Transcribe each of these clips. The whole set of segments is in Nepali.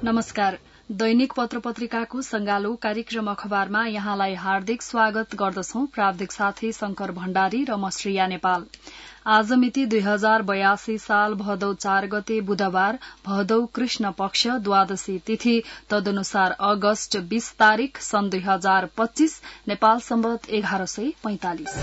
नमस्कार। दैनिक पत्र-पत्रिकाको संगालो कार्यक्रम अखबारमा यहाँलाई हार्दिक स्वागत गर्दछौं। प्राविधिक साथी शंकर भण्डारी र म श्रेया नेपाल। आज मिति 2082 साल भदौ 4 गते बुधबार, भदौ कृष्ण पक्ष द्वादशी तिथि, तदनुसार अगस्त 20 तारिक सन् 2025, नेपाल सम्वत 1145।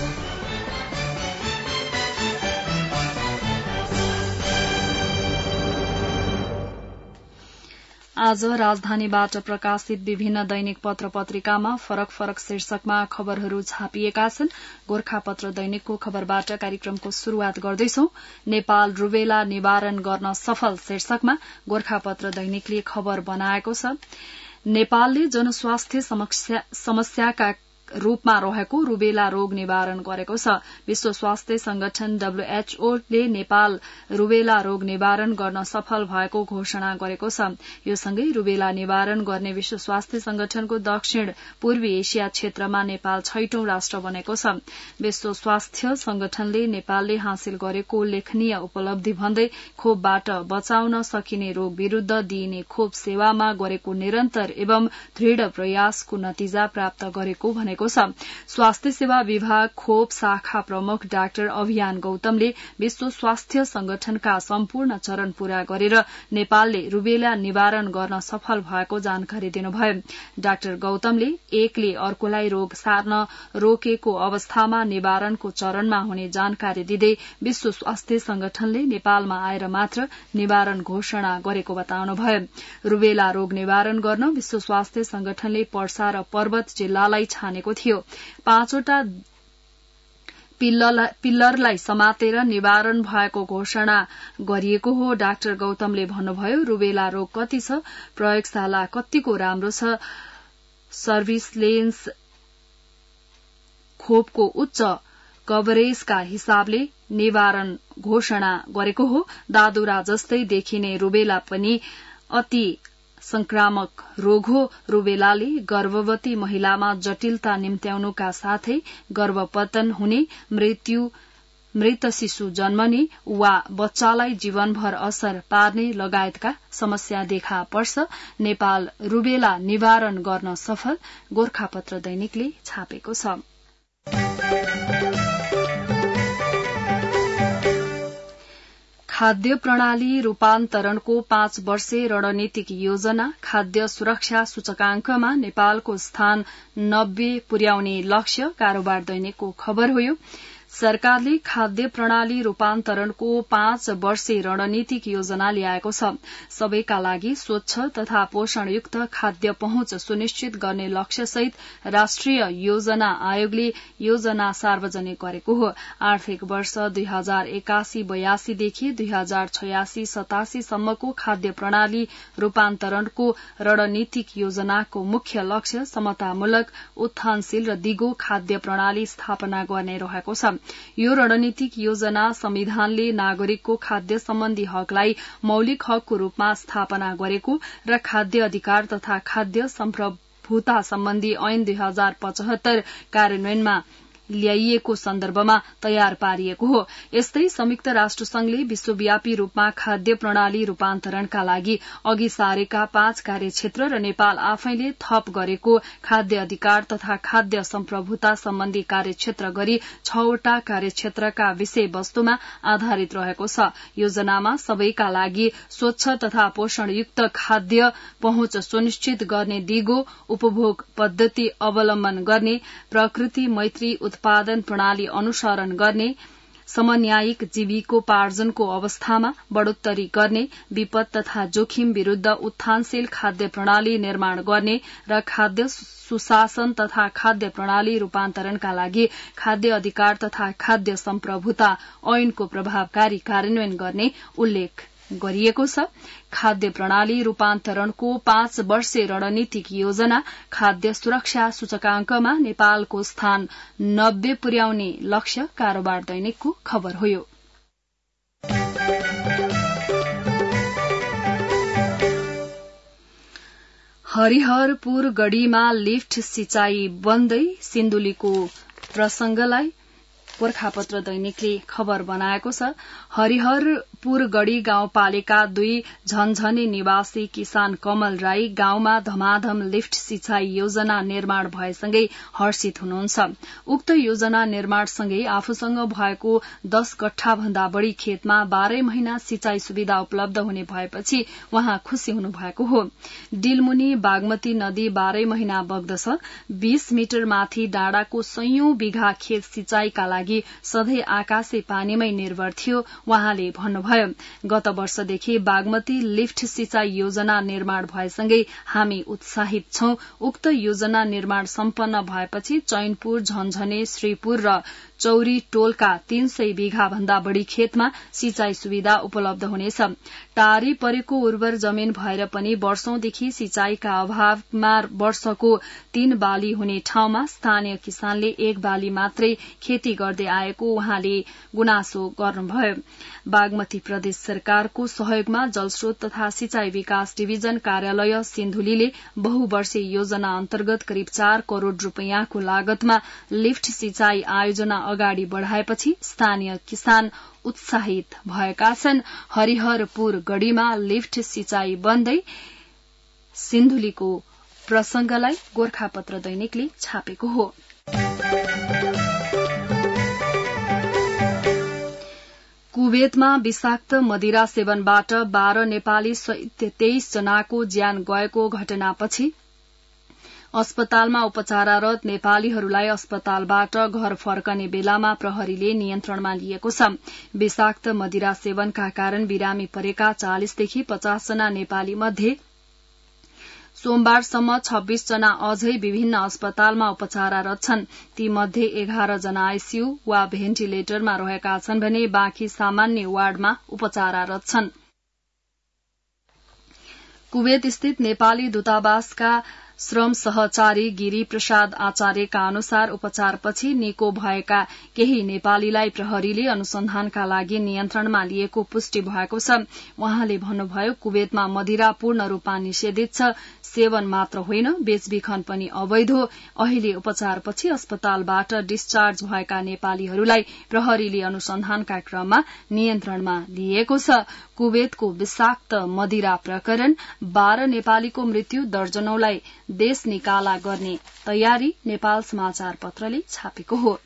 आज राजधानीबाट प्रकाशित विभिन्न दैनिक पत्र पत्रिकामा फरक फरक शीर्षकमा खबरहरू छापिएका छन्। गोरखापत्र दैनिकको खबरबाट कार्यक्रमको शुरूआत गर्दैछौ। नेपाल रुबेला निवारण गर्न सफल शीर्षकमा गोरखापत्र दैनिकले खबर बनाएको छ। नेपालले जनस्वास्थ्य समस्याका रूपमा रहेको रुबेला रोग निवारण गरेको छ। विश्व स्वास्थ्य संगठन WHO ले नेपाल रुबेला रोग निवारण गर्न सफल भएको घोषणा गरेको छ। यो सँगै रुबेला निवारण गर्ने विश्व स्वास्थ्य संगठनको दक्षिण पूर्वी एशिया क्षेत्रमा नेपाल 6औं राष्ट्र बनेको छ। विश्व स्वास्थ्य संगठनले नेपालले हासिल गरेको उल्लेखनीय उपलब्धि भन्दै खोपबाट बचाउन सकिने रोग विरूद्ध दिइने खोप सेवामा गरेको निरन्तर एवं दृढ़ प्रयासको नतिजा प्राप्त गरेको भनेको छ। स्वास्थ्य सेवा विभाग खोप शाखा प्रमुख डाक्टर अभियान गौतमले विश्व स्वास्थ्य संगठनका सम्पूर्ण चरण पूरा गरेर नेपालले रुबेला निवारण गर्न सफल भएको जानकारी दिनुभयो। डाक्टर गौतमले एकले अर्कोलाई रोग सार्न रोकेको अवस्थामा निवारणको चरणमा हुने जानकारी दिँदै विश्व स्वास्थ्य संगठनले नेपालमा आएर मात्र निवारण घोषणा गरेको बताउनुभयो। रुबेला रोग निवारण गर्न विश्व स्वास्थ्य संगठनले पर्सा र पर्वत जिल्लालाई छानेको थियो। 5वटा पिल्लरलाई समातेर निवारण भएको घोषणा गरिएको हो। डाक्टर गौतमले भन्नुभयो, रुबेला रोग कति छ, प्रयोगशाला कतिको राम्रो छ, सर्भिलेन्स खोपको उच्च कभरेजका हिसाबले निवारण घोषणा गरेको हो। दादुरा जस्तै देखिने रुबेला पनि अति संक्रामक रोग हो। रुबेलाले गर्भवती महिलामा जटिलता निम्त्याउनुका साथै गर्भपतन हुने, मृत शिशु जन्मने वा बच्चालाई जीवनभर असर पार्ने लगायतका समस्या देखा पर्छ। नेपाल रुबेला निवारण गर्न सफल, गोरखापत्र दैनिकले छापेको छ। खाद्य प्रणाली रूपान्तरणको 5 वर्षे रणनीतिक योजना, खाद्य सुरक्षा सूचकांकमा नेपालको स्थान 90 पुर्याउने लक्ष्य, कारोबार दैनिकको खबर हो। सरकारले खाद्य प्रणाली रूपान्तरणको 5 वर्षे रणनीतिक योजना ल्याएको छ। सबैका लागि स्वच्छ तथा पोषणयुक्त खाद्य पहुँच सुनिश्चित गर्ने लक्ष्यसहित राष्ट्रिय योजना आयोगले योजना सार्वजनिक गरेको हो। आर्थिक वर्ष 2081-82 देखि 2086-87 सम्मको खाद्य प्रणाली रूपान्तरणको रणनीतिक योजनाको मुख्य लक्ष्य समतामूलक, उत्थानशील र दिगो खाद्य प्रणाली स्थापना गर्ने रहेको छ। यो रणनीतिक योजना संविधानले नागरिकको खाद्य सम्बन्धी हकलाई मौलिक हकको रूपमा स्थापना गरेको र खाद्य अधिकार तथा खाद्य सम्प्रभुता सम्बन्धी ऐन 2075 कार्यान्वयनमा ल्याइएको सन्दर्भमा तयार पारिएको हो। यस्तै संयुक्त राष्ट्र संघले विश्वव्यापी रूपमा खाद्य प्रणाली रूपान्तरणका लागि अघि सारेका 5 कार्यक्षेत्र र नेपाल आफैले थप गरेको खाद्य अधिकार तथा खाद्य सम्प्रभुता सम्बन्धी कार्यक्षेत्र गरी 6वटा कार्यक्षेत्रका विषयवस्तुमा आधारित रहेको छ। योजनामा सबैका लागि स्वच्छ तथा पोषणयुक्त खाद्य पहुँच सुनिश्चित गर्ने दिगो उपभोग पद्धति अवलम्बन गर्ने, प्रकृति मैत्री उत्पादन प्रणाली अनुसरण गर्ने, समन्यायिक जीविकोपार्जनको अवस्थामा बढ़ोत्तरी गर्ने, विपद तथा जोखिम विरूद्ध उत्थानशील खाद्य प्रणाली निर्माण गर्ने र खाद्य सुशासन तथा खाद्य प्रणाली रूपान्तरणका लागि खाद्य अधिकार तथा खाद्य सम्प्रभुता ऐनको प्रभावकारी कार्यान्वयन गर्ने उल्लेख गरिएको छ। खाद्य प्रणाली रूपान्तरणको 5 वर्षे रणनीतिक योजना, खाद्य सुरक्षा सूचकांकमा नेपालको स्थान 90 पुर्याउने लक्ष्य, कारोबार दैनिकको खबर हो। हरिहरपुर गढ़ीमा लिफ्ट सिंचाई बन्दै सिन्धुलीको प्रसंगलाई गोरखापत्र दैनिकले खबर बनाएको छ। हरिहरपुरगढ़ी गाउँपालिका 2 झन्झनी निवासी किसान कमल राई गाउँमा धमाधम लिफ्ट सिंचाई योजना निर्माण भएसँगै हर्षित हुनुहुन्छ। उक्त योजना निर्माणसँगै आफूसँग भएको 10 कट्ठा भन्दा बढ़ी खेतमा 12 महिना सिंचाई सुविधा उपलब्ध हुने भएपछि उहाँ खुशी हुनु भएको हो। डिलमुनि बागमती नदी 12 महिना बग्दछ। 20 मिटर माथि डाँडाको सयौं बिघा खेत सिंचाईका लागि सधैँ आकाशे पानीमै निर्भर थियो। उहाँले भन्नुभयो, गत वर्षदेखि बागमती लिफ्ट सिंचाई योजना निर्माण भएसँगै हामी उत्साहित छौं। उक्त योजना निर्माण सम्पन्न भएपछि चैनपुर, झन्झने, श्रीपुर र चौरी टोलका 300 बिघा भन्दा बढ़ी खेतमा सिंचाई सुविधा उपलब्ध हुनेछ। टारी परेको उर्वर जमीन भएर पनि वर्षौंदेखि सिंचाईका अभावमा वर्षको 3 बाली हुने ठाउँमा स्थानीय किसानले 1 बाली मात्रै खेती गर्दै आएको उहाँले गुनासो गर्नुभयो। बागमती प्रदेश सरकारको सहयोगमा जलस्रोत तथा सिंचाई विकास डिभिजन कार्यालय सिन्धुलीले बहुवर्षीय योजना अन्तर्गत करिब 4 करोड़ रूपियाँको लागतमा लिफ्ट सिंचाई आयोजना अगाडि बढ़ाएपछि स्थानीय किसान उत्साहित भएका छन्। हरिहरपुर गढ़ीमा लिफ्ट सिंचाई बन्दै सिन्धुलीको प्रसंगलाई गोरखापत्र दैनिकले छापेको हो। कुवेतमा विषाक्त मदिरा सेवनबाट 12 नेपाली सहित 23 जनाको ज्यान गएको घटनापछि अस्पतालमा उपचाररत नेपालीहरूलाई अस्पतालबाट घर फर्कने बेलामा प्रहरीले नियन्त्रणमा लिएको छ। विषाक्त मदिरा सेवनका कारण बिरामी परेका 40 देखि 50 जना नेपाली मध्ये सोमबारसम्म 26 जना अझै विभिन्न अस्पतालमा उपचाररत छन्। ती मध्ये 11 जना आईसीयू वा भेन्टिलेटरमा रहेका छन् भने बाँकी सामान्य वार्डमा उपचाररत छन्। कुवेत स्थित नेपाली दूतावासका श्रम सहचारी गिरी प्रसाद आचार्यका अनुसार उपचारपछि निको भएका केही नेपालीलाई प्रहरीले अनुसन्धानका लागि नियन्त्रणमा लिएको पुष्टि भएको छ। उहाँले भन्नुभयो, कुवेतमा मदिरा पूर्ण रूपमा निषेधित छ। सेवन मात्र होइन, बेचबिखन पनि अवैध हो। अहिले उपचारपछि अस्पतालबाट डिस्चार्ज भएका नेपालीहरूलाई प्रहरीले अनुसन्धानका क्रममा नियन्त्रणमा लिएको छ। कुवेतको विषाक्त मदिरा प्रकरण 12 नेपालीको मृत्यु, दर्जनौलाई देश निकाला गर्ने तयारी नेपाल समाचार पत्रले छापेको हो।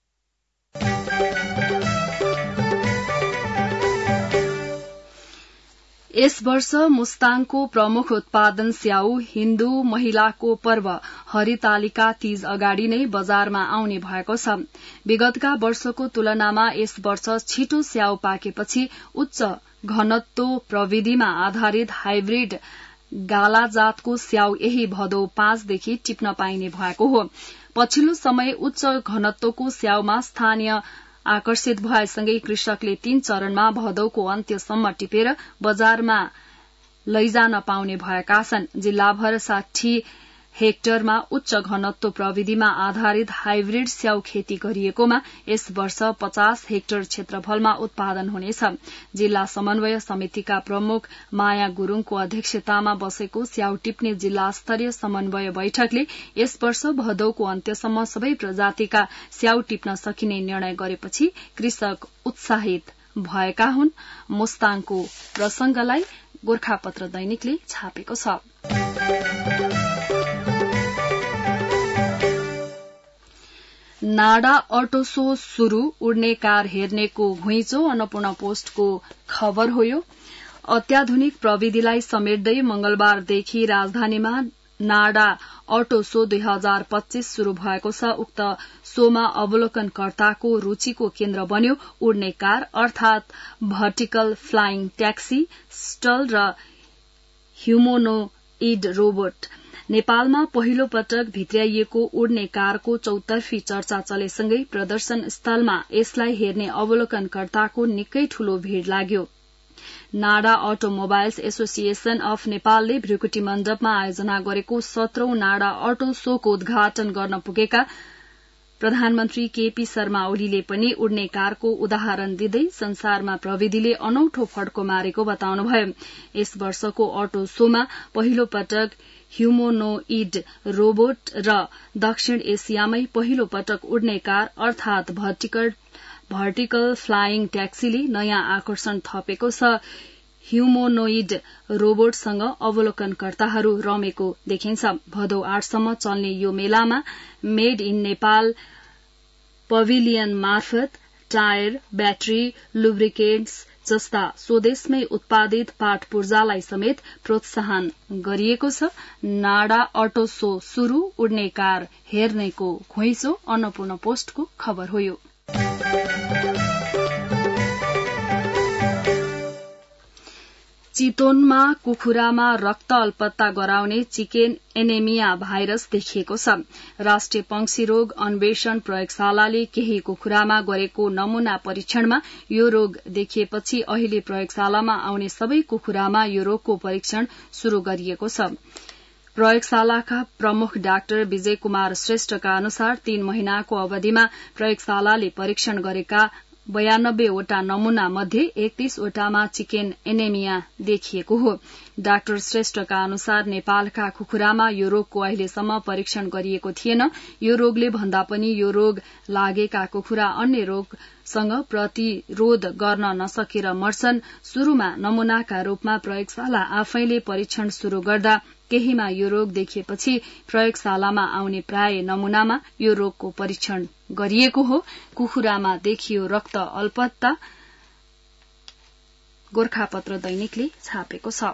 यस वर्ष मुस्ताङको प्रमुख उत्पादन स्याउ हिन्दू महिलाको पर्व हरितालिका तीज अगाडि नै बजारमा आउने भएको छ। विगतका वर्षको तुलनामा यस वर्ष छिटो स्याउ पाकेपछि उच्च घनत्व प्रविधिमा आधारित हाइब्रिड गाला जातको स्याउ यही भदौ 5 देखि टिप्न पाइने भएको हो। पछिल्लो समय उच्च घनत्वको स्याउमा स्थानीय आकर्षित भएसँगै कृषकले 3 चरणमा भदौको अन्त्यसम्म टिपेर बजारमा लैजान पाउने भएका छन्। जिल्लाभर 60 हेक्टरमा उच्च घनत्व प्रविधिमा आधारित हाइब्रिड स्याउ खेती गरिएकोमा यस वर्ष 50 हेक्टर क्षेत्रफलमा उत्पादन हुनेछ। जिल्ला समन्वय समितिका प्रमुख माया गुरूङको अध्यक्षतामा बसेको स्याउ टिप्ने जिल्ला स्तरीय समन्वय बैठकले यस वर्ष भदौको अन्त्यसम्म सबै प्रजातिका स्याउ टिप्न सकिने निर्णय गरेपछि कृषक उत्साहित भएका हुन्। मुस्ताङको प्रसंगलाई गोरखापत्र दैनिकले छापेको छ। नाडा अटो शो शुरू, उड्ने कार हेर्नेको घुइँचो अन्नपूर्ण पोस्टको खबर हो। यो अत्याधुनिक प्रविधिलाई समेट्दै मंगलबारदेखि राजधानीमा नाडा अटो शो 2025 शुरू भएको छ। उक्त शोमा अवलोकनकर्ताको रूचिको केन्द्र बन्यो उड्ने कार अर्थात भर्टिकल फ्लाइङ ट्याक्सी, स्टल र ह्युमोनोइड रोबोट। नेपालमा पहिलो पटक भित्र्याइएको उड्ने कारको चौतर्फी चर्चा चलेसँगै प्रदर्शन स्थलमा यसलाई हेर्ने अवलोकनकर्ताको निकै ठूलो भीड़ लाग्यो। नाडा अटोमोबाइल्स एसोसिएशन अफ नेपालले भृकुटी मण्डपमा आयोजना गरेको 17औं नाडा अटो शोको उद्घाटन गर्न पुगेका प्रधानमन्त्री केपी शर्मा ओलीले पनि उड्ने कारको उदाहरण दिँदै संसारमा प्रविधिले अनौठो फड्को मारेको बताउनुभयो। यस वर्षको अटो शोमा पहिलो पटक ह्युमोनोइड रोबोट र दक्षिण एसियामै पहिलो पटक उड्ने कार अर्थात भर्टिकल फ्लाइङ ट्याक्सीले नयाँ आकर्षण थपेको छ। ह्युमोनोइड रोबोटसँग अवलोकनकर्ताहरू रमेको देखिन्छ। भदौ 8 सम्म चल्ने यो मेलामा मेड इन नेपाल पभिलियन मार्फत टायर, ब्याट्री, लुब्रिकेन्ट्स जस्ता स्वदेशमै उत्पादित पाट पूर्जालाई समेत प्रोत्साहन गरिएको छ। नाडा अटो शो शुरू, उड्ने कार हेर्नेको घुइँचो। अन्नपूर्ण पोस्टको खबर हो यो। चितवनमा कुखुरामा रक्त अल्पत्ता गराउने चिकेन एनेमिया भाइरस देखिएको छ। राष्ट्रिय पंक्षी रोग अन्वेषण प्रयोगशालाले केही कुखुरामा गरेको नमूना परीक्षणमा यो रोग देखिएपछि अहिले प्रयोगशालामा आउने सबै कुखुरामा यो रोगको परीक्षण शुरू गरिएको छ। प्रयोगशालाका प्रमुख डाक्टर विजय कुमार श्रेष्ठका अनुसार 3 महिनाको अवधिमा प्रयोगशालाले परीक्षण गरेका 92 वटा नमूना मध्ये 31 वटामा चिकेन एनेमिया देखिएको हो। डाक्टर श्रेष्ठका अनुसार नेपालका कुखुरामा यो रोगको अहिलेसम्म परीक्षण गरिएको थिएन। यो रोगले भन्दा पनि यो रोग लागेका कुखुरा अन्य रोगसँग प्रतिरोध गर्न नसकेर मर्छन्। शुरूमा नमूनाका रूपमा प्रयोगशाला आफैले परीक्षण शुरू गर्दा केहीमा यो रोग देखिएपछि प्रयोगशालामा आउने प्राय नमूनामा यो रोगको परीक्षण गरिएको हो। कुखुरामा देखियो रक्त अल्पत्ता, गोरखापत्र दैनिकले छापेको छ।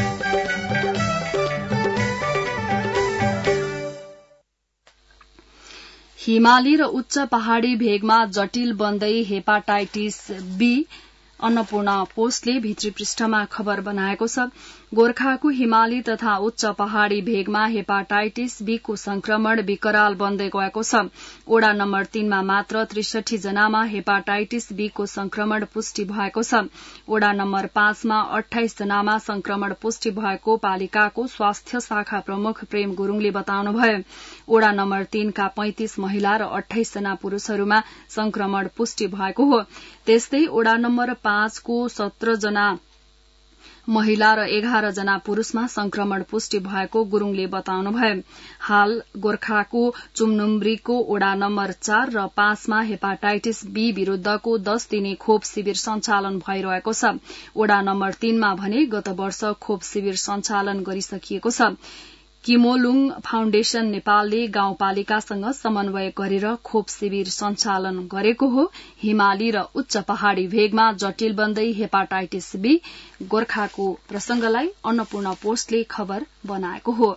हिमाली र उच्च पहाड़ी भेगमा जटिल बन्दै हेपाटाइटिस बी। अन्नपूर्ण पोस्टले भित्री पृष्ठमा खबर बनाएको छ। गोर्खाको हिमाली तथा उच्च पहाड़ी भेगमा हेपाटाइटिस बी को संक्रमण विकराल बन्दै गएको छ। ओडा नम्बर 3 मा मात्र 63 जनामा हेपाटाइटिस बी को संक्रमण पुष्टि भएको छ। ओडा नम्बर 5 मा 28 जनामा संक्रमण पुष्टि भएको पालिकाको स्वास्थ्य शाखा प्रमुख प्रेम गुरूङले बताउनुभयो। ओडा नम्बर 3 का 35 महिला र 28 जना पुरूषहरूमा संक्रमण पुष्टि भएको हो। त्यस्तै ओडा नम्बर 5 को 17 जना महिला र 11 जना पुरूषमा संक्रमण पुष्टि भएको गुरूङले बताउनुभयो। हाल गोर्खाको चुमनुम्ब्रीको ओडा नम्बर 4 र 5 मा हेपाटाइटिस बी विरूद्धको 10 दिने खोप शिविर सञ्चालन भइरहेको छ। ओडा नम्बर 3 मा भने गत वर्ष खोप शिविर सञ्चालन गरिसकिएको छ। किमोलुङ फाउन्डेशन नेपालले गाउँपालिकासँग समन्वय गरेर खोप शिविर सञ्चालन गरेको हो। हिमाली र उच्च पहाड़ी भेगमा जटिल बन्दै हेपाटाइटिस बी। गोर्खाको प्रसंगलाई अन्नपूर्ण पोस्टले खबर बनाएको हो।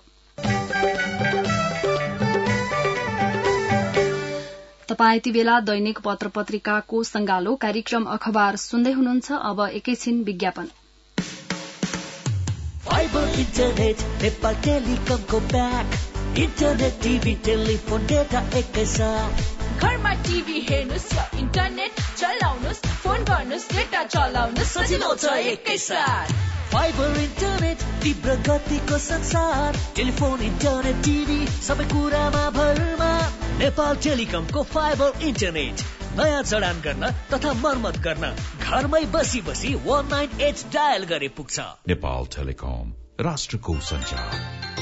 तपाई यति बेला दैनिक पत्र पत्रिकाको संगालो कार्यक्रम अखबार सुन्दै हुनुहुन्छ। अब एकैछिन विज्ञापन। फाइबर इन्टरनेट नेपाल टेलिकमको ब्याक। इन्टरनेट, टिभी, टेलिफोन, डेटा एकैसाथ। घरमा टिभी हेर्नुस् या इन्टरनेट चलाउनुस्, फोन गर्नुस्, डेटा चलाउनुस्, सजिलो छ एकैसाथ। फाइबर इन्टरनेट, तीव्र गतिको संसार। टेलिफोन, इन्टरनेट, टिभी, सबै कुरामा भरमा। नेपाल टेलिकमको फाइबर इन्टरनेट नयाँ जडान गर्न तथा मर्मत गर्न घरमै बसी बसी 198 डायल गरे पुग्छ। नेपाल टेलिकम, राष्ट्रको सञ्चार।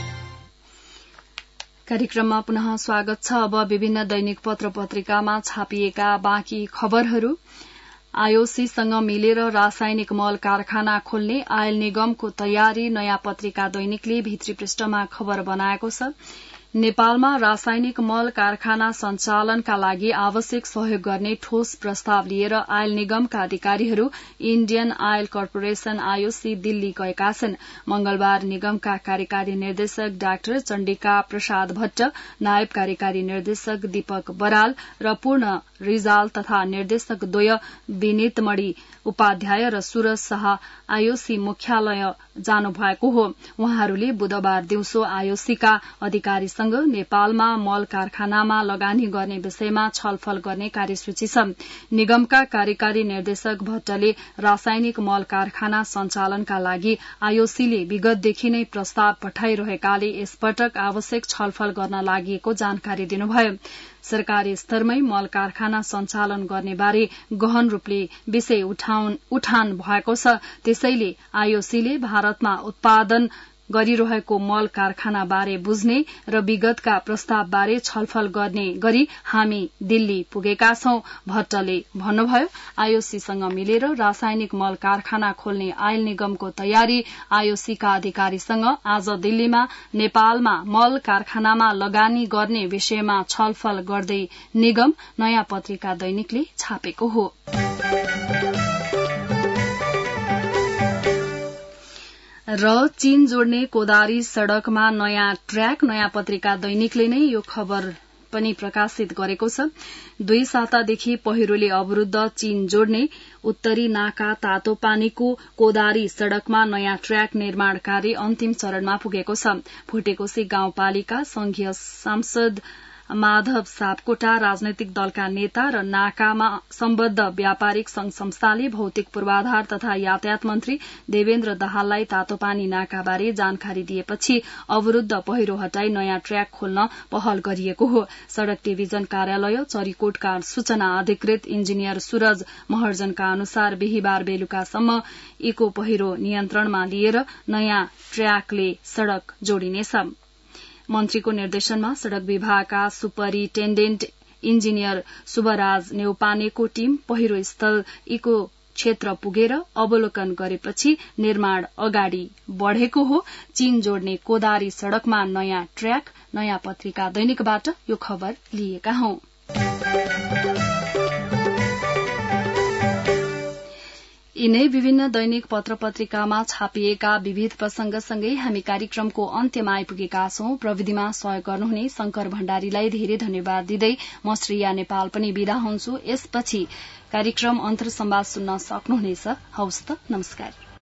कार्यक्रममा पुनः स्वागत छ। अब विभिन्न दैनिक पत्र पत्रिकामा छापिएका बाँकी खबरहरू। आईओसीसँग मिलेर रासायनिक मल कारखाना खोल्ने आयल निगमको तयारी। नयाँ पत्रिका दैनिकले भित्री पृष्ठमा खबर बनाएको छ। नेपालमा रासायनिक मल कारखाना सञ्चालनका लागि आवश्यक सहयोग गर्ने ठोस प्रस्ताव लिएर आयल निगमका अधिकारीहरू Indian oil corporation IOC Delhi गएका छन्। मंगलबार निगमका कार्यकारी निर्देशक डाक्टर चण्डिका प्रसाद भट्ट, नायब कार्यकारी निर्देशक दीपक बराल र पूर्ण रिजाल तथा निर्देशक द्वय विनितमणि उपाध्याय र सूरज शाह आईओसी मुख्यालय जानु भएको हो। उहाँहरूले बुधबार दिउँसो आईओसीका अधिकारी सरकारसँग नेपालमा मल कारखानामा लगानी गर्ने विषयमा छलफल गर्ने कार्यसूची छ। निगमका कार्यकारी निर्देशक भट्टले रासायनिक मल कारखाना सञ्चालनका लागि आईओसीले विगतदेखि नै प्रस्ताव पठाइरहेकाले यसपटक आवश्यक छलफल गर्न लागि जानकारी दिनुभयो। सरकारी स्तरमै मल कारखाना सञ्चालन गर्ने बारे गहन रूपले विषय उठान भएको छ। त्यसैले आईओसीले भारतमा उत्पादन गरिरहेको मल कारखाना बारे बुझ्ने र विगतका प्रस्ताव बारे छलफल गर्ने गरी हामी दिल्ली पुगेका छौं। भट्टले भन्नुभयो, आईओसीसँग मिलेर रासायनिक मल कारखाना खोल्ने आयल निगमको तयारी आईओसीका अधिकारीसँग आज दिल्लीमा नेपालमा मल कारखानामा लगानी गर्ने विषयमा छलफल गर्दै निगम नयाँ पत्रिका दैनिकले छापेको हो। र चीन जोड्ने कोदारी सड़कमा नयाँ ट्र्याक, नयाँ पत्रिका दैनिकले नै यो खबर पनि प्रकाशित गरेको छ। 2 सातादेखि पहिरोले अवरूद्ध चीन जोड्ने उत्तरी नाका तातोपानीको कोदारी सड़कमा नयाँ ट्र्याक निर्माण कार्य अन्तिम चरणमा पुगेको छ। भुटेकोशी गाउँपालिका संघीय सांसद माधव सापकोटा, राजनैतिक दलका नेता र नाकामा सम्बद्ध व्यापारिक संघ संस्थाले भौतिक पूर्वाधार तथा यातायात मन्त्री देवेन्द्र दाहाललाई तातोपानी नाकाबारे जानकारी दिएपछि अवरूद्ध पहिरो हटाई नयाँ ट्र्याक खोल्न पहल गरिएको हो। सड़क डिभिजन कार्यालय चरीकोटका सूचना अधिकृत इन्जिनियर सूरज महर्जनका अनुसार बिहिबार बेलुकासम्म इको पहिरो नियन्त्रणमा लिएर नयाँ ट्र्याकले सड़क जोडिनेछ। मन्त्रीको निर्देशनमा सड़क विभागका सुपरिन्टेण्डेन्ट इन्जिनियर शुभराज नेउपानेको टीम पहिरो स्थल इको क्षेत्र पुगेर अवलोकन गरेपछि निर्माण अगाडि बढ़ेको हो। चीन जोड्ने कोदारी सड़कमा नयाँ ट्र्याक, नयाँ पत्रिका दैनिकबाट यो खबर लिएका हौं। यिनै विभिन्न दैनिक पत्र पत्रिकामा छापिएका विविध प्रसंगसँगै हामी कार्यक्रमको अन्त्यमा आइपुगेका छौं। प्रविधिमा सहयोग गर्नुहुने शंकर भण्डारीलाई धेरै धन्यवाद दिँदै म श्रेया नेपाल पनि बिदा हुन्छु। यसपछि कार्यक्रम अन्तर संवाद सुन्न सक्नुहुनेछ। हवस् त, नमस्कार।